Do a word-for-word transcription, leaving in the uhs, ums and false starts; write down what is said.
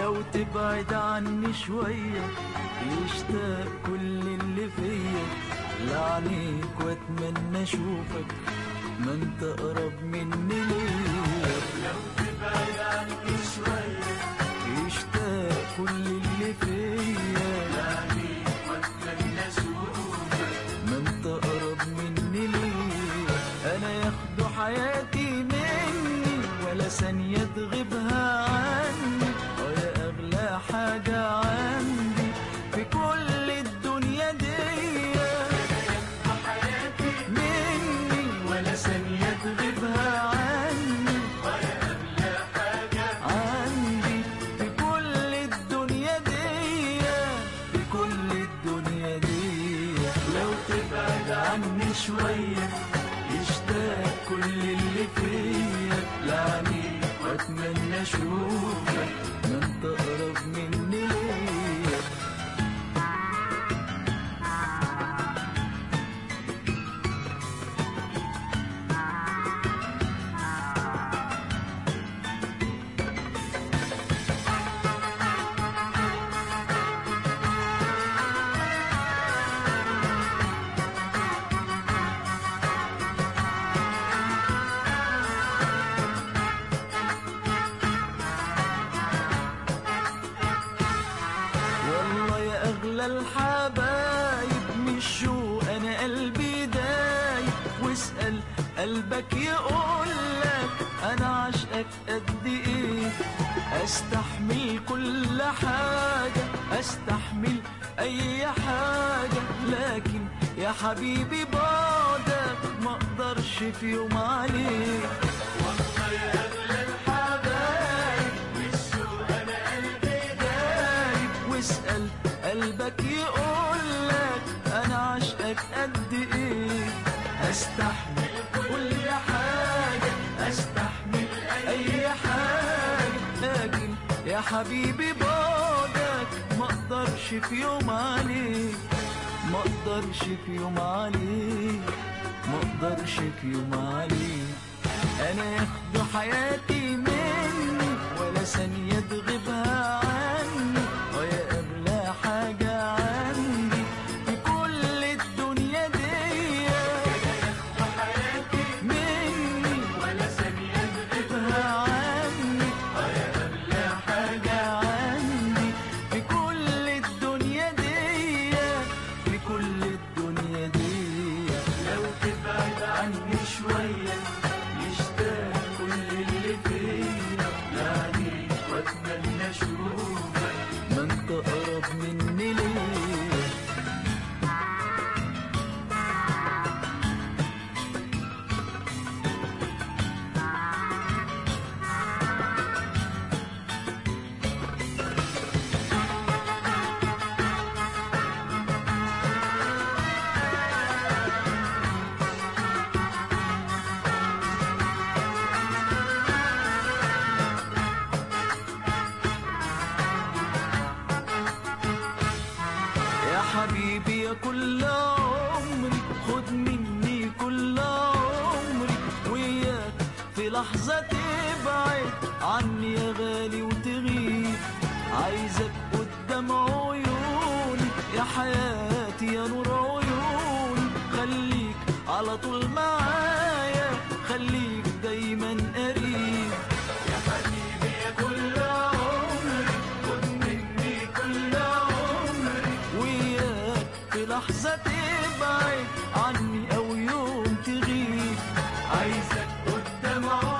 لو تبعد عني شوية يشتاق كل اللي فيا لعنيك واتمنى اشوفك ما انت اقرب مني ليا. لو تبعد عني شوية يشتاق كل اللي فيا لعنيك واتمنى اشوفك ما انت اقرب مني ليا. انا ياخدوا حياتي مني ولا ثانية تغيبها عني، ويا اغلى حاجة عندي في كل الدنيا دي. مني ولا ثانية تغيبها عني، ويا أغلى حاجة عندي في كل الدنيا دي، في كل الدنيا دي. لو تبعد عني شوية يشتاق كل اللي فيا لعنيك واتمنى اشوفك ما انت اقرب مني ليا. أغلى الحبايب من الشوق أنا قلبي دايب، واسأل قلبك يقولك أنا عشقك قد إيه. أستحمل كل حاجة، أستحمل أي حاجة، لكن يا حبيبي بعدك ما أقدرش في يوم عليك. والله يا أغلى الحبايب من الشوق أنا قلبي دايب، واسأل قلبك يقولك أنا عشقك قد إيه. أستحمل كل حاجة، أستحمل أي حاجة، لكن يا حبيبي بعدك ما أقدرش في يوم عليك، ما أقدرش في يوم عليك، ما أقدرش في يوم عليك. أنا ياخدوا حياتي مني ولا ثانية تغيبها عني، ويا أغلى حاجة عندي في كل الدنيا دي. ياخدوا حياتي مني ولا ثانية تغيبها عني، ويا أغلى حاجة عندي في كل الدنيا دي، في كل الدنيا دي. لو تبعد عني شوية يشتاق كل اللي فيا لعنيك واتمنى اشوفك ما انت اقرب مني ليه. يا حبيبي يا كل عمري خد مني كل عمري، وياك في لحظة تبعد عني يا غالي وتغيب. عايزك قدام عيوني يا حياتي يا نور عيوني، خليك على طول معايا، خليك دايما قريب. يا حبيبي يا كل عمري خد مني كل عمري، وياك في لحظة تبعد عني أو يوم تغيب. عايزك قدام عمري